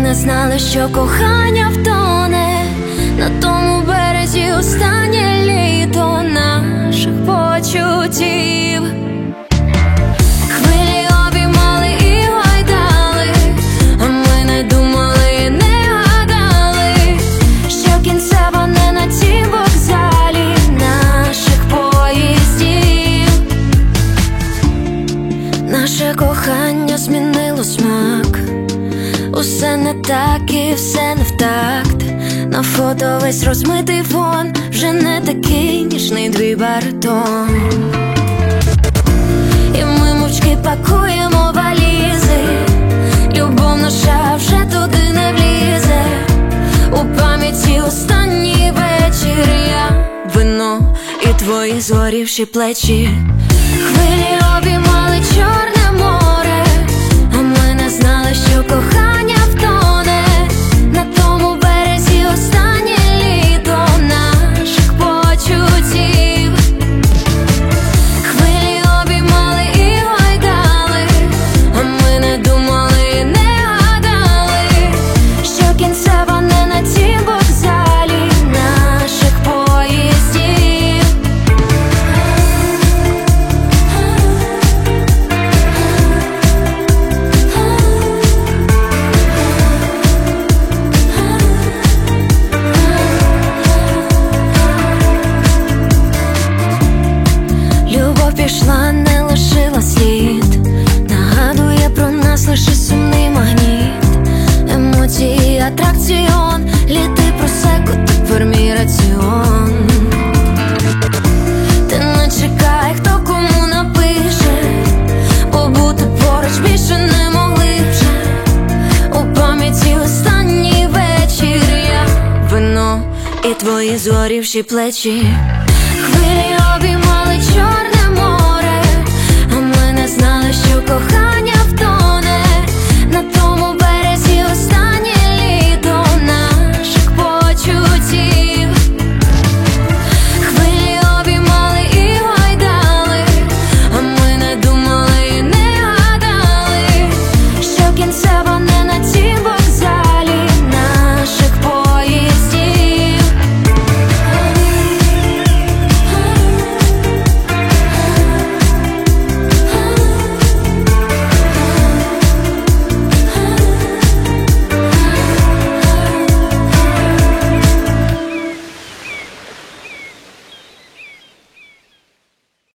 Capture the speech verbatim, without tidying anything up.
не знали, що кохання втоне на тому березі останнє літо наших почуттів. Хвилі обіймали і гойдали, а ми не думали і не гадали, що кінцева не на тім вокзалі наших поїздів. Наше кохання змінило смак, усе не так і все не в такт. На фото весь розмитий фон, вже не такий ніжний твій баритон. І ми мовчки пакуємо валізи, любов наша вже туди не влізе. У пам'яті останній вечір, я, вино і твої згорівші плечі. Хвилі обіймали Чорне море, а ми не знали, що кохання втоне на тому березі останнє літо наших почуттів. Хвилі обіймали і гойдали, а ми не думали і не гадали, що кінцева не на тім вокзалі наших поїздів. Любов пішла, не лишила слід, нагадує про нас лише сумний магніт. Емоції, атракціон, літи просеку, тепер мій раціон. Ти не чекай, хто кому напише, побути поруч більше не могли вже. У пам'яті останній вечір, я, вино і твої згорівші плечі. Хвилі